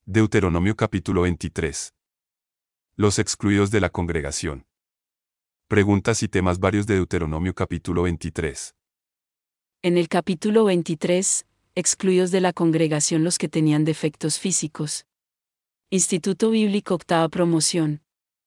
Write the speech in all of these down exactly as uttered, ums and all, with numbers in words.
Deuteronomio capítulo veintitrés. Los excluidos de la congregación. Preguntas y temas varios de Deuteronomio capítulo veintitrés. En el capítulo veintitrés, excluidos de la congregación los que tenían defectos físicos. Instituto Bíblico Octava Promoción.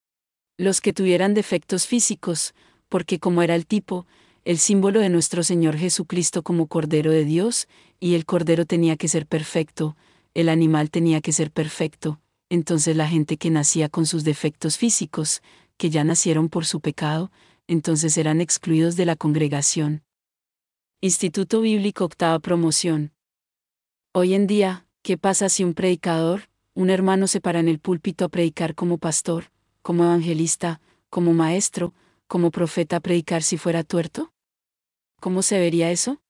Los que tuvieran defectos físicos, porque como era el tipo, el símbolo de nuestro Señor Jesucristo como Cordero de Dios, y el Cordero tenía que ser perfecto, el animal tenía que ser perfecto, entonces la gente que nacía con sus defectos físicos, que ya nacieron por su pecado, entonces eran excluidos de la congregación. Instituto Bíblico Octava Promoción. Hoy en día, ¿qué pasa si un predicador, un hermano se para en el púlpito a predicar como pastor, como evangelista, como maestro, como profeta a predicar si fuera tuerto? ¿Cómo se vería eso?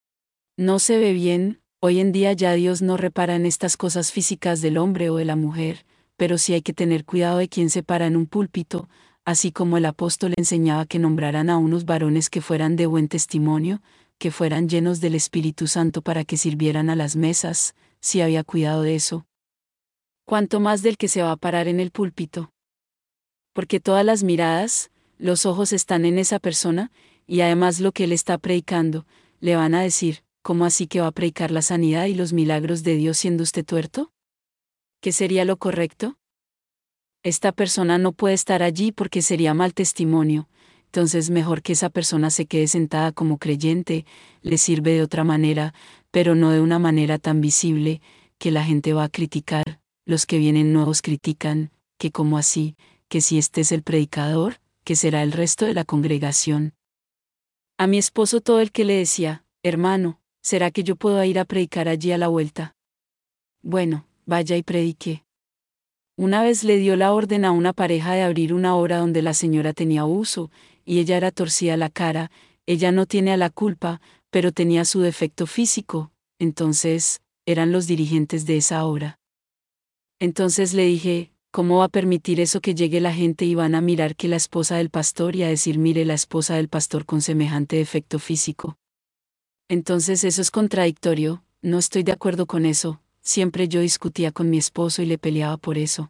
No se ve bien. Hoy en día ya Dios no repara en estas cosas físicas del hombre o de la mujer, pero sí hay que tener cuidado de quien se para en un púlpito, así como el apóstol enseñaba que nombraran a unos varones que fueran de buen testimonio, que fueran llenos del Espíritu Santo para que sirvieran a las mesas, si había cuidado de eso. ¿Cuánto más del que se va a parar en el púlpito? Porque todas las miradas, los ojos están en esa persona, y además lo que él está predicando, le van a decir, ¿cómo así que va a predicar la sanidad y los milagros de Dios siendo usted tuerto? ¿Qué sería lo correcto? Esta persona no puede estar allí porque sería mal testimonio, entonces mejor que esa persona se quede sentada como creyente, le sirve de otra manera, pero no de una manera tan visible, que la gente va a criticar, los que vienen nuevos critican, que cómo así, que si este es el predicador, ¿qué será el resto de la congregación? A mi esposo todo el que le decía, hermano, ¿será que yo puedo ir a predicar allí a la vuelta? Bueno, vaya y predique. Una vez le dio la orden a una pareja de abrir una obra donde la señora tenía uso, y ella era torcida la cara, ella no tiene a la culpa, pero tenía su defecto físico, entonces, eran los dirigentes de esa obra. Entonces le dije, ¿cómo va a permitir eso que llegue la gente y van a mirar que la esposa del pastor y a decir mire la esposa del pastor con semejante defecto físico? Entonces eso es contradictorio, no estoy de acuerdo con eso, siempre yo discutía con mi esposo y le peleaba por eso.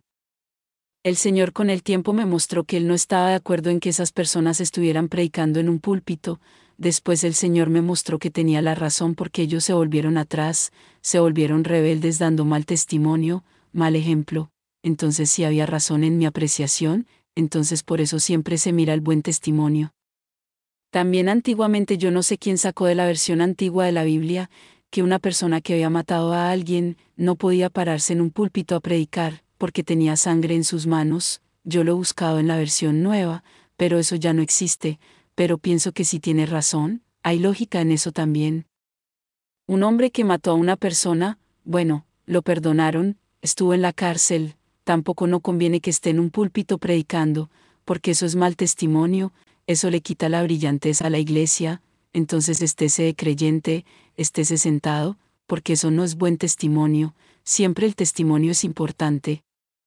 El Señor con el tiempo me mostró que Él no estaba de acuerdo en que esas personas estuvieran predicando en un púlpito, después el Señor me mostró que tenía la razón porque ellos se volvieron atrás, se volvieron rebeldes dando mal testimonio, mal ejemplo, entonces sí había razón en mi apreciación, entonces por eso siempre se mira el buen testimonio. También antiguamente yo no sé quién sacó de la versión antigua de la Biblia, que una persona que había matado a alguien, no podía pararse en un púlpito a predicar, porque tenía sangre en sus manos, yo lo he buscado en la versión nueva, pero eso ya no existe, pero pienso que sí tiene razón, hay lógica en eso también. Un hombre que mató a una persona, bueno, lo perdonaron, estuvo en la cárcel, tampoco no conviene que esté en un púlpito predicando, porque eso es mal testimonio, eso le quita la brillantez a la iglesia, entonces estése de creyente, estése sentado, porque eso no es buen testimonio, siempre el testimonio es importante.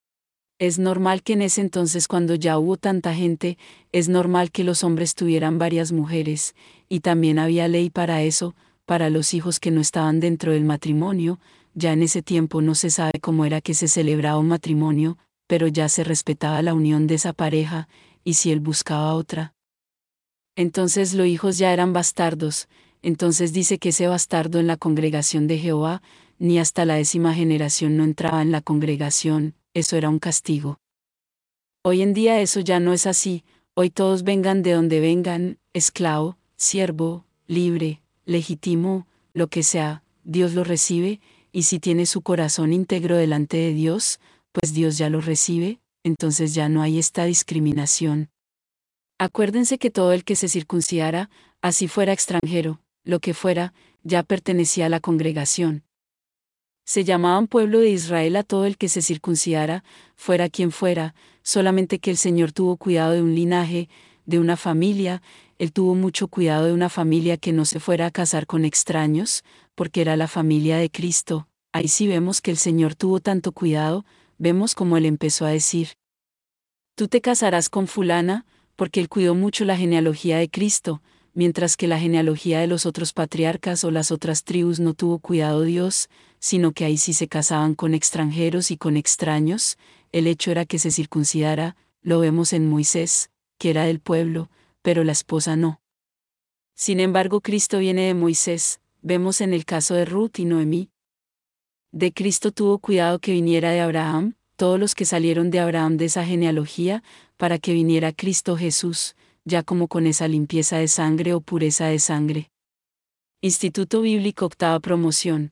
Es normal que en ese entonces cuando ya hubo tanta gente, es normal que los hombres tuvieran varias mujeres, y también había ley para eso, para los hijos que no estaban dentro del matrimonio, ya en ese tiempo no se sabe cómo era que se celebraba un matrimonio, pero ya se respetaba la unión de esa pareja, y si él buscaba otra. Entonces los hijos ya eran bastardos, entonces dice que ese bastardo en la congregación de Jehová, ni hasta la décima generación no entraba en la congregación, eso era un castigo. Hoy en día eso ya no es así, hoy todos vengan de donde vengan, esclavo, siervo, libre, legítimo, lo que sea, Dios lo recibe, y si tiene su corazón íntegro delante de Dios, pues Dios ya lo recibe, entonces ya no hay esta discriminación. Acuérdense que todo el que se circuncidara, así fuera extranjero, lo que fuera, ya pertenecía a la congregación. Se llamaban pueblo de Israel a todo el que se circuncidara, fuera quien fuera, solamente que el Señor tuvo cuidado de un linaje, de una familia, Él tuvo mucho cuidado de una familia que no se fuera a casar con extraños, porque era la familia de Cristo. Ahí sí vemos que el Señor tuvo tanto cuidado, vemos como Él empezó a decir: tú te casarás con fulana, porque Él cuidó mucho la genealogía de Cristo, mientras que la genealogía de los otros patriarcas o las otras tribus no tuvo cuidado Dios, sino que ahí sí se casaban con extranjeros y con extraños. El hecho era que se circuncidara, lo vemos en Moisés, que era del pueblo, pero la esposa no. Sin embargo, Cristo viene de Moisés, vemos en el caso de Ruth y Noemí. De Cristo tuvo cuidado que viniera de Abraham, todos los que salieron de Abraham de esa genealogía, para que viniera Cristo Jesús, ya como con esa limpieza de sangre o pureza de sangre. Instituto Bíblico Octava Promoción.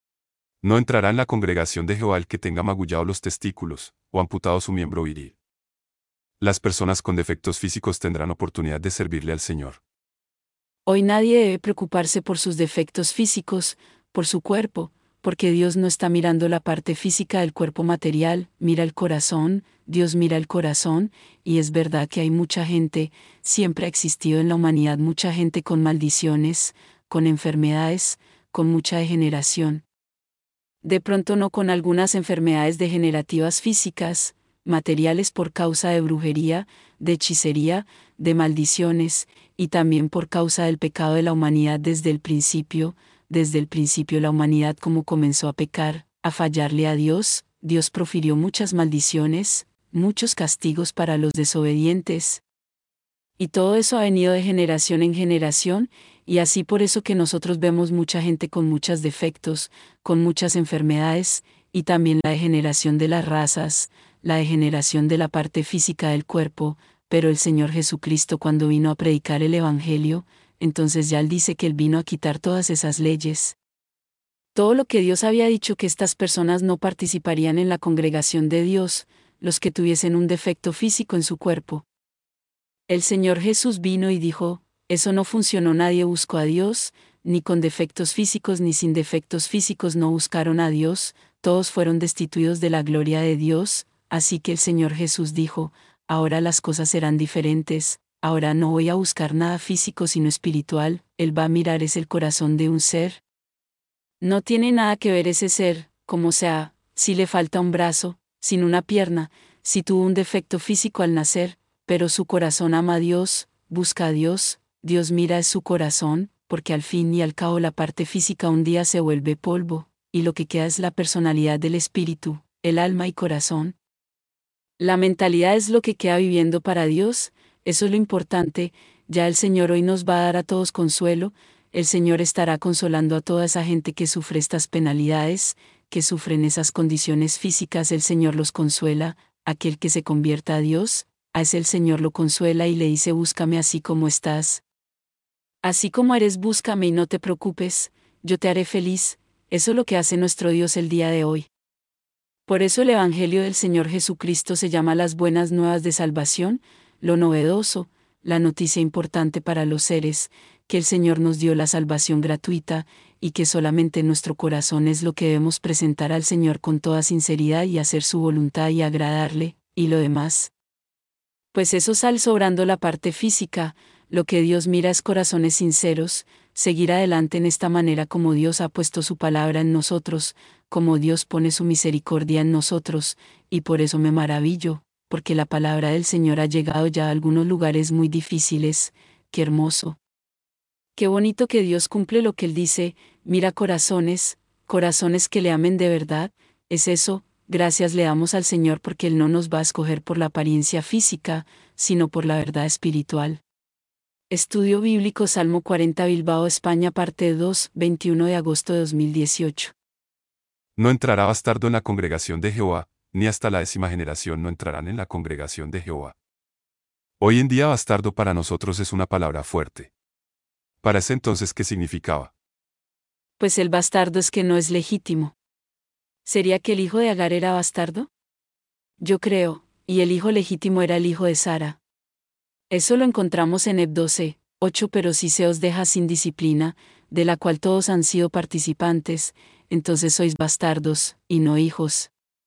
No entrará en la congregación de Jehová el que tenga magullado los testículos, o amputado su miembro viril. Las personas con defectos físicos tendrán oportunidad de servirle al Señor. Hoy nadie debe preocuparse por sus defectos físicos, por su cuerpo, porque Dios no está mirando la parte física del cuerpo material, mira el corazón, Dios mira el corazón, y es verdad que hay mucha gente, siempre ha existido en la humanidad mucha gente con maldiciones, con enfermedades, con mucha degeneración. De pronto no con algunas enfermedades degenerativas físicas, materiales por causa de brujería, de hechicería, de maldiciones, y también por causa del pecado de la humanidad desde el principio. Desde el principio la humanidad como comenzó a pecar, a fallarle a Dios, Dios profirió muchas maldiciones, muchos castigos para los desobedientes. Y todo eso ha venido de generación en generación, y así por eso que nosotros vemos mucha gente con muchos defectos, con muchas enfermedades, y también la degeneración de las razas, la degeneración de la parte física del cuerpo, pero el Señor Jesucristo cuando vino a predicar el Evangelio, entonces ya Él dice que Él vino a quitar todas esas leyes. Todo lo que Dios había dicho que estas personas no participarían en la congregación de Dios, los que tuviesen un defecto físico en su cuerpo. El Señor Jesús vino y dijo, eso no funcionó, nadie buscó a Dios, ni con defectos físicos ni sin defectos físicos no buscaron a Dios, todos fueron destituidos de la gloria de Dios, así que el Señor Jesús dijo, ahora las cosas serán diferentes, ahora no voy a buscar nada físico sino espiritual, Él va a mirar es el corazón de un ser. No tiene nada que ver ese ser, como sea, si le falta un brazo, sin una pierna, si tuvo un defecto físico al nacer, pero su corazón ama a Dios, busca a Dios, Dios mira es su corazón, porque al fin y al cabo la parte física un día se vuelve polvo, y lo que queda es la personalidad del espíritu, el alma y corazón. La mentalidad es lo que queda viviendo para Dios, eso es lo importante, ya el Señor hoy nos va a dar a todos consuelo, el Señor estará consolando a toda esa gente que sufre estas penalidades, que sufren esas condiciones físicas, el Señor los consuela, aquel que se convierta a Dios, a ese el Señor lo consuela y le dice búscame así como estás. Así como eres búscame y no te preocupes, yo te haré feliz, eso es lo que hace nuestro Dios el día de hoy. Por eso el Evangelio del Señor Jesucristo se llama las buenas nuevas de salvación, lo novedoso, la noticia importante para los seres, que el Señor nos dio la salvación gratuita, y que solamente nuestro corazón es lo que debemos presentar al Señor con toda sinceridad y hacer su voluntad y agradarle, y lo demás. Pues eso sale sobrando la parte física, lo que Dios mira es corazones sinceros, seguir adelante en esta manera como Dios ha puesto su palabra en nosotros, como Dios pone su misericordia en nosotros, y por eso me maravillo, porque la palabra del Señor ha llegado ya a algunos lugares muy difíciles, qué hermoso. Qué bonito que Dios cumple lo que Él dice, mira corazones, corazones que le amen de verdad, es eso, gracias le damos al Señor porque Él no nos va a escoger por la apariencia física, sino por la verdad espiritual. Estudio Bíblico Salmo cuarenta Bilbao, España, parte dos, veintiuno de agosto de dos mil dieciocho. No entrará bastardo en la congregación de Jehová, ni hasta la décima generación no entrarán en la congregación de Jehová. Hoy en día bastardo para nosotros es una palabra fuerte. Para ese entonces, ¿qué significaba? Pues el bastardo es que no es legítimo. ¿Sería que el hijo de Agar era bastardo? Yo creo, y el hijo legítimo era el hijo de Sara. Eso lo encontramos en Heb doce, ocho, pero si se os deja sin disciplina, de la cual todos han sido participantes, entonces sois bastardos, y no hijos.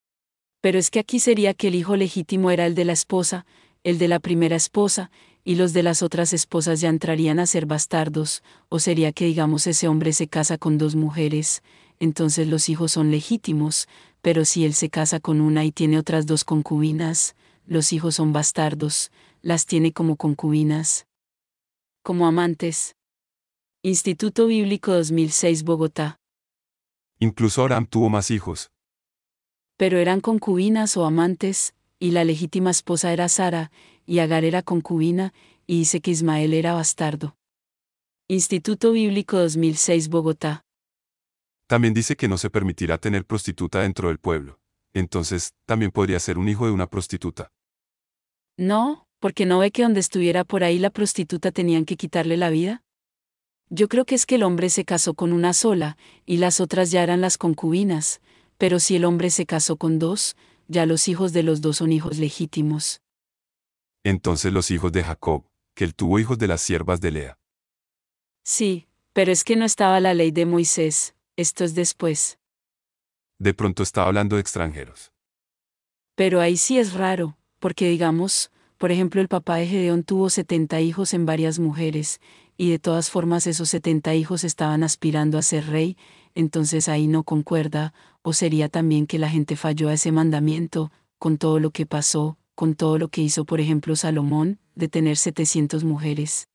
Pero es que aquí sería que el hijo legítimo era el de la esposa, el de la primera esposa, y los de las otras esposas ya entrarían a ser bastardos, o sería que digamos ese hombre se casa con dos mujeres, entonces los hijos son legítimos, pero si él se casa con una y tiene otras dos concubinas, los hijos son bastardos, las tiene como concubinas. Como amantes. Instituto Bíblico dos mil seis, Bogotá. Incluso Abraham tuvo más hijos. Pero eran concubinas o amantes, y la legítima esposa era Sara, y Agar era concubina, y dice que Ismael era bastardo. Instituto Bíblico dos mil seis Bogotá. También dice que no se permitirá tener prostituta dentro del pueblo. Entonces, también podría ser un hijo de una prostituta. No, porque no ve que donde estuviera por ahí la prostituta tenían que quitarle la vida. Yo creo que es que el hombre se casó con una sola, y las otras ya eran las concubinas, pero si el hombre se casó con dos, ya los hijos de los dos son hijos legítimos. Entonces los hijos de Jacob, que él tuvo hijos de las siervas de Lea. Sí, pero es que no estaba la ley de Moisés, esto es después. De pronto estaba hablando de extranjeros. Pero ahí sí es raro, porque digamos, por ejemplo el papá de Gedeón tuvo setenta hijos en varias mujeres, y de todas formas esos setenta hijos estaban aspirando a ser rey, entonces ahí no concuerda, o sería también que la gente falló a ese mandamiento, con todo lo que pasó, con todo lo que hizo por ejemplo Salomón, de tener setecientas mujeres.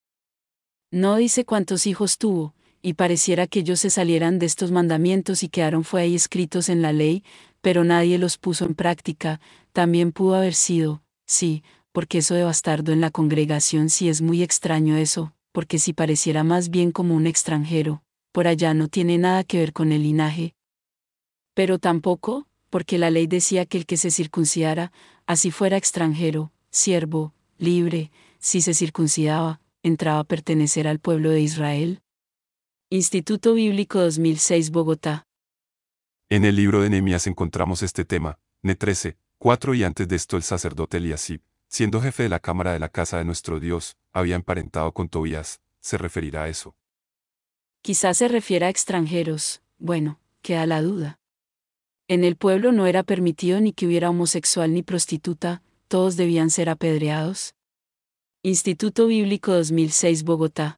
No dice cuántos hijos tuvo, y pareciera que ellos se salieran de estos mandamientos y quedaron fue ahí escritos en la ley, pero nadie los puso en práctica. También pudo haber sido, sí, porque eso de bastardo en la congregación sí es muy extraño eso, porque si pareciera más bien como un extranjero, por allá no tiene nada que ver con el linaje. Pero tampoco, porque la ley decía que el que se circuncidara, así fuera extranjero, siervo, libre, si se circuncidaba, entraba a pertenecer al pueblo de Israel. Instituto Bíblico dos mil seis Bogotá. En el libro de Nehemías encontramos este tema, Ne trece, cuatro y antes de esto el sacerdote Eliasib, siendo jefe de la cámara de la casa de nuestro Dios, había emparentado con Tobías, se referirá a eso. Quizás se refiera a extranjeros, bueno, queda la duda. En el pueblo no era permitido ni que hubiera homosexual ni prostituta, todos debían ser apedreados. Instituto Bíblico dos mil seis Bogotá.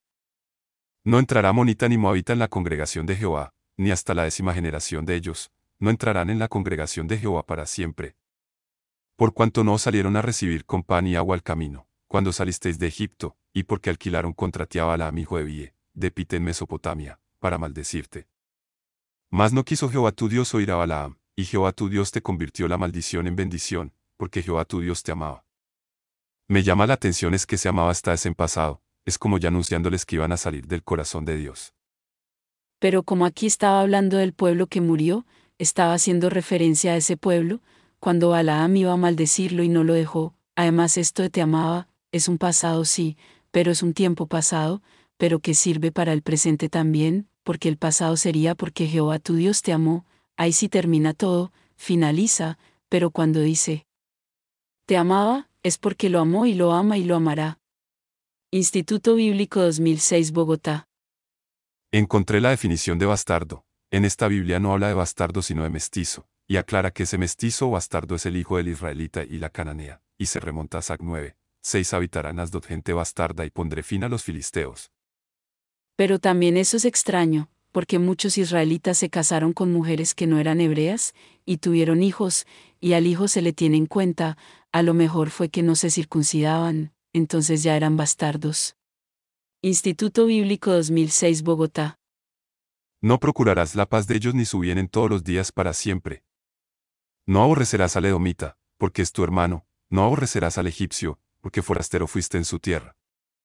No entrará monita ni moabita en la congregación de Jehová, ni hasta la décima generación de ellos, no entrarán en la congregación de Jehová para siempre. Por cuanto no os salieron a recibir con pan y agua al camino, cuando salisteis de Egipto, y porque alquilaron contra ti a Balaam hijo de Bie, de Pite en Mesopotamia, para maldecirte. Mas no quiso Jehová tu Dios oír a Balaam, y Jehová tu Dios te convirtió la maldición en bendición, porque Jehová tu Dios te amaba. Me llama la atención es que se amaba hasta ese en pasado, es como ya anunciándoles que iban a salir del corazón de Dios. Pero como aquí estaba hablando del pueblo que murió, estaba haciendo referencia a ese pueblo, cuando Balaam iba a maldecirlo y no lo dejó. Además esto de te amaba, es un pasado sí, pero es un tiempo pasado, pero que sirve para el presente también, porque el pasado sería porque Jehová tu Dios te amó, ahí sí termina todo, finaliza, pero cuando dice te amaba, es porque lo amó y lo ama y lo amará. Instituto Bíblico dos mil seis Bogotá. Encontré la definición de bastardo. En esta Biblia no habla de bastardo sino de mestizo, y aclara que ese mestizo o bastardo es el hijo del israelita y la cananea, y se remonta a Sac nueve. Seis habitarán Asdod gente bastarda y pondré fin a los filisteos. Pero también eso es extraño, porque muchos israelitas se casaron con mujeres que no eran hebreas, y tuvieron hijos, y al hijo se le tiene en cuenta, a lo mejor fue que no se circuncidaban, entonces ya eran bastardos. Instituto Bíblico dos mil seis Bogotá. No procurarás la paz de ellos ni su bien en todos los días para siempre. No aborrecerás al edomita, porque es tu hermano, no aborrecerás al egipcio, porque forastero fuiste en su tierra.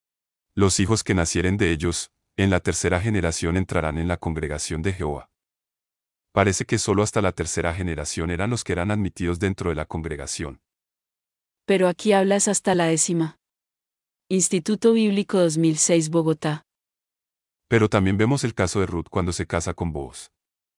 Los hijos que nacieren de ellos, en la tercera generación entrarán en la congregación de Jehová. Parece que solo hasta la tercera generación eran los que eran admitidos dentro de la congregación. Pero aquí hablas hasta la décima. Instituto Bíblico dos mil seis Bogotá. Pero también vemos el caso de Ruth cuando se casa con Booz.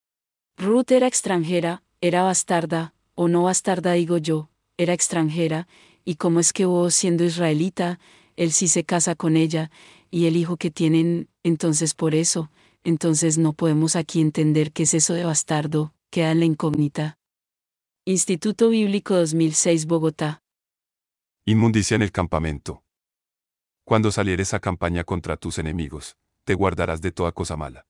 Ruth era extranjera, era bastarda, o no bastarda digo yo, era extranjera, y cómo es que Booz siendo israelita, él sí se casa con ella, y el hijo que tienen, entonces por eso, entonces no podemos aquí entender qué es eso de bastardo, queda en la incógnita. Instituto Bíblico dos mil seis Bogotá. Inmundicia en el campamento. Cuando salieres a campaña contra tus enemigos, te guardarás de toda cosa mala.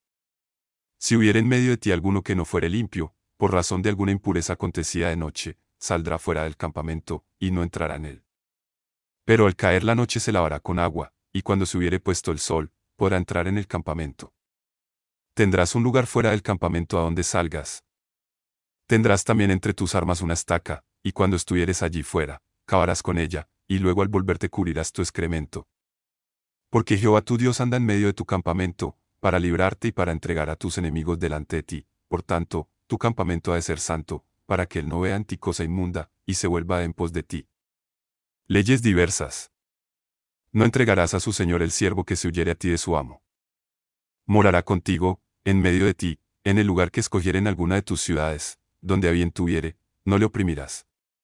Si hubiere en medio de ti alguno que no fuere limpio, por razón de alguna impureza acontecida de noche, saldrá fuera del campamento, y no entrará en él. Pero al caer la noche se lavará con agua, y cuando se hubiere puesto el sol, podrá entrar en el campamento. Tendrás un lugar fuera del campamento a donde salgas. Tendrás también entre tus armas una estaca, y cuando estuvieres allí fuera, cavarás con ella, y luego al volverte cubrirás tu excremento. Porque Jehová tu Dios anda en medio de tu campamento, para librarte y para entregar a tus enemigos delante de ti. Por tanto, tu campamento ha de ser santo, para que él no vea en ti cosa inmunda, y se vuelva en pos de ti. Leyes diversas. No entregarás a su señor el siervo que se huyere a ti de su amo. Morará contigo, en medio de ti, en el lugar que escogiere en alguna de tus ciudades, donde a bien tuviere, no le oprimirás.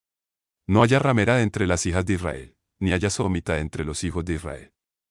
No haya ramera de entre las hijas de Israel, ni haya sodomita de entre los hijos de Israel.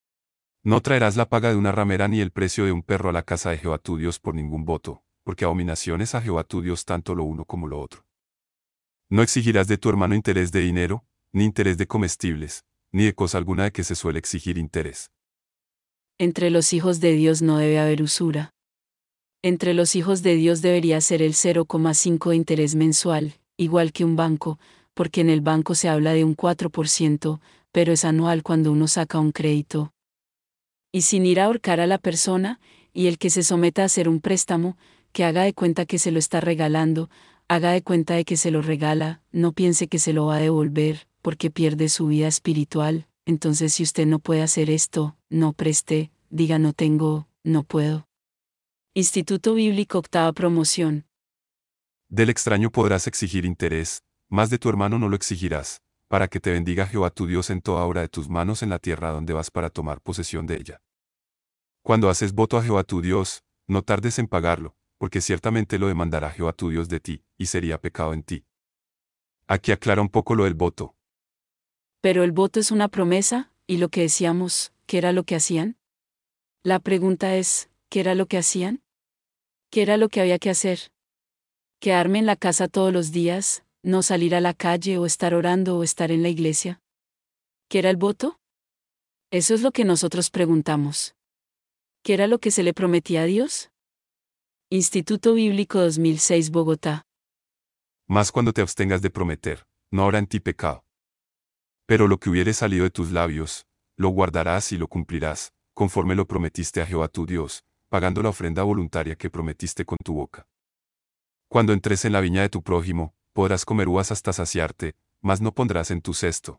No traerás la paga de una ramera ni el precio de un perro a la casa de Jehová tu Dios por ningún voto, porque abominación es a Jehová tu Dios tanto lo uno como lo otro. No exigirás de tu hermano interés de dinero, ni interés de comestibles, ni de cosa alguna de que se suele exigir interés. Entre los hijos de Dios no debe haber usura. Entre los hijos de Dios debería ser el cero coma cinco de interés mensual, igual que un banco, porque en el banco se habla de un cuatro por ciento, pero es anual cuando uno saca un crédito. Y sin ir a ahorcar a la persona, y el que se someta a hacer un préstamo, que haga de cuenta que se lo está regalando, haga de cuenta de que se lo regala, no piense que se lo va a devolver, porque pierde su vida espiritual. Entonces si usted no puede hacer esto, no preste, diga no tengo, no puedo. Instituto Bíblico Octava Promoción. Del extraño podrás exigir interés, mas de tu hermano no lo exigirás, para que te bendiga Jehová tu Dios en toda obra de tus manos en la tierra donde vas para tomar posesión de ella. Cuando haces voto a Jehová tu Dios, no tardes en pagarlo, porque ciertamente lo demandará Jehová tu Dios de ti, y sería pecado en ti. Aquí aclara un poco lo del voto. Pero el voto es una promesa, y lo que decíamos, ¿qué era lo que hacían? La pregunta es, ¿qué era lo que hacían? ¿Qué era lo que había que hacer? ¿Quedarme en la casa todos los días, no salir a la calle o estar orando o estar en la iglesia? ¿Qué era el voto? Eso es lo que nosotros preguntamos. ¿Qué era lo que se le prometía a Dios? Instituto Bíblico dos mil seis Bogotá. Mas cuando te abstengas de prometer, no habrá en ti pecado. Pero lo que hubiere salido de tus labios, lo guardarás y lo cumplirás, conforme lo prometiste a Jehová tu Dios, pagando la ofrenda voluntaria que prometiste con tu boca. Cuando entres en la viña de tu prójimo, podrás comer uvas hasta saciarte, mas no pondrás en tu cesto.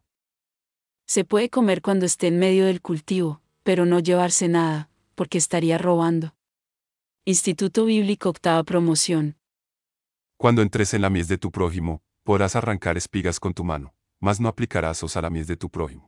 Se puede comer cuando esté en medio del cultivo, pero no llevarse nada, porque estaría robando. Instituto Bíblico Octava Promoción. Cuando entres en la mies de tu prójimo, podrás arrancar espigas con tu mano, mas no aplicarás hoz a la mies de tu prójimo.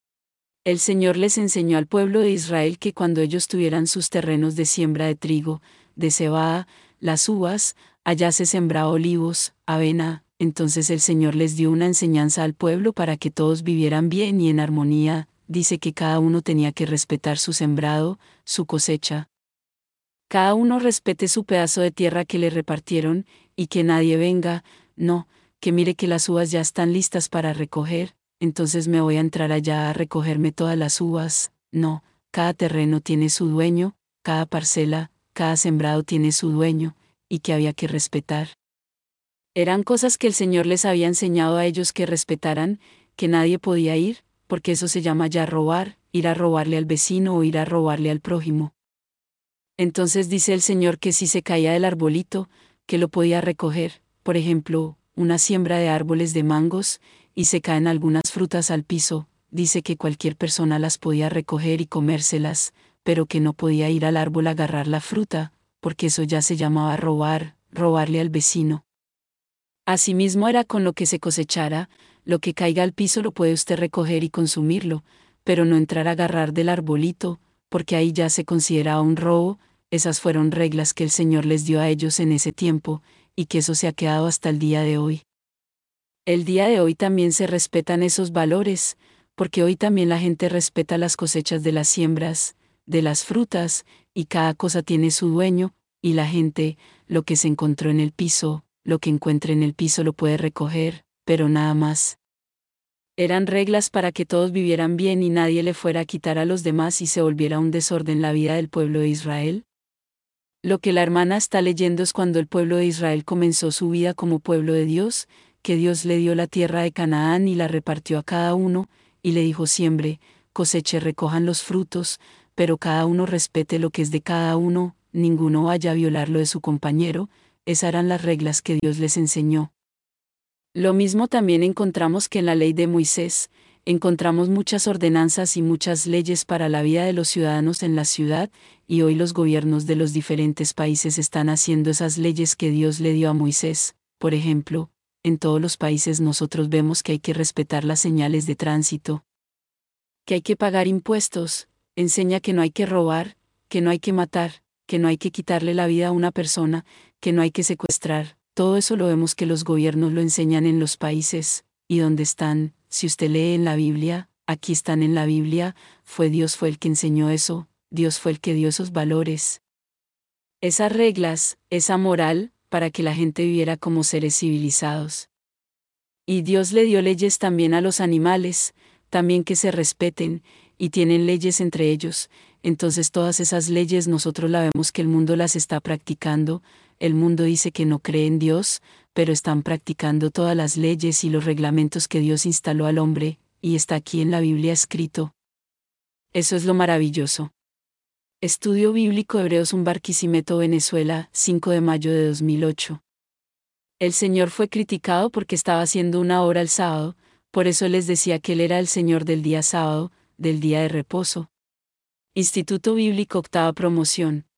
El Señor les enseñó al pueblo de Israel que cuando ellos tuvieran sus terrenos de siembra de trigo, de cebada, las uvas, allá se sembraba olivos, avena. Entonces el Señor les dio una enseñanza al pueblo para que todos vivieran bien y en armonía. Dice que cada uno tenía que respetar su sembrado, su cosecha. Cada uno respete su pedazo de tierra que le repartieron, y que nadie venga, no, que mire que las uvas ya están listas para recoger, entonces me voy a entrar allá a recogerme todas las uvas. No, cada terreno tiene su dueño, cada parcela, cada sembrado tiene su dueño, y que había que respetar. Eran cosas que el Señor les había enseñado a ellos que respetaran, que nadie podía ir, porque eso se llama ya robar, ir a robarle al vecino o ir a robarle al prójimo. Entonces dice el Señor que si se caía del arbolito, que lo podía recoger, por ejemplo, una siembra de árboles de mangos, y se caen algunas frutas al piso, dice que cualquier persona las podía recoger y comérselas, pero que no podía ir al árbol a agarrar la fruta, porque eso ya se llamaba robar, robarle al vecino. Asimismo era con lo que se cosechara, lo que caiga al piso lo puede usted recoger y consumirlo, pero no entrar a agarrar del arbolito, porque ahí ya se consideraba un robo. Esas fueron reglas que el Señor les dio a ellos en ese tiempo, y que eso se ha quedado hasta el día de hoy. El día de hoy también se respetan esos valores, porque hoy también la gente respeta las cosechas de las siembras, de las frutas, y cada cosa tiene su dueño, y la gente, lo que se encontró en el piso, lo que encuentre en el piso lo puede recoger, pero nada más. Eran reglas para que todos vivieran bien y nadie le fuera a quitar a los demás y se volviera un desorden la vida del pueblo de Israel. Lo que la hermana está leyendo es cuando el pueblo de Israel comenzó su vida como pueblo de Dios, que Dios le dio la tierra de Canaán y la repartió a cada uno, y le dijo siembre, coseche, recojan los frutos, pero cada uno respete lo que es de cada uno, ninguno vaya a violar lo de su compañero, esas eran las reglas que Dios les enseñó. Lo mismo también encontramos que en la ley de Moisés, encontramos muchas ordenanzas y muchas leyes para la vida de los ciudadanos en la ciudad, y hoy los gobiernos de los diferentes países están haciendo esas leyes que Dios le dio a Moisés. Por ejemplo, en todos los países nosotros vemos que hay que respetar las señales de tránsito, que hay que pagar impuestos, enseña que no hay que robar, que no hay que matar, que no hay que quitarle la vida a una persona, que no hay que secuestrar. Todo eso lo vemos que los gobiernos lo enseñan en los países, y donde están, si usted lee en la Biblia, aquí están en la Biblia, fue Dios fue el que enseñó eso, Dios fue el que dio esos valores, esas reglas, esa moral, para que la gente viviera como seres civilizados. Y Dios le dio leyes también a los animales, también que se respeten, y tienen leyes entre ellos. Entonces todas esas leyes nosotros la vemos que el mundo las está practicando. El mundo dice que no cree en Dios, pero están practicando todas las leyes y los reglamentos que Dios instaló al hombre, y está aquí en la Biblia escrito. Eso es lo maravilloso. Estudio Bíblico Hebreos un Barquisimeto, Venezuela, cinco de mayo de dos mil ocho. El Señor fue criticado porque estaba haciendo una obra el sábado, por eso les decía que Él era el Señor del día sábado, del día de reposo. Instituto Bíblico Octava Promoción.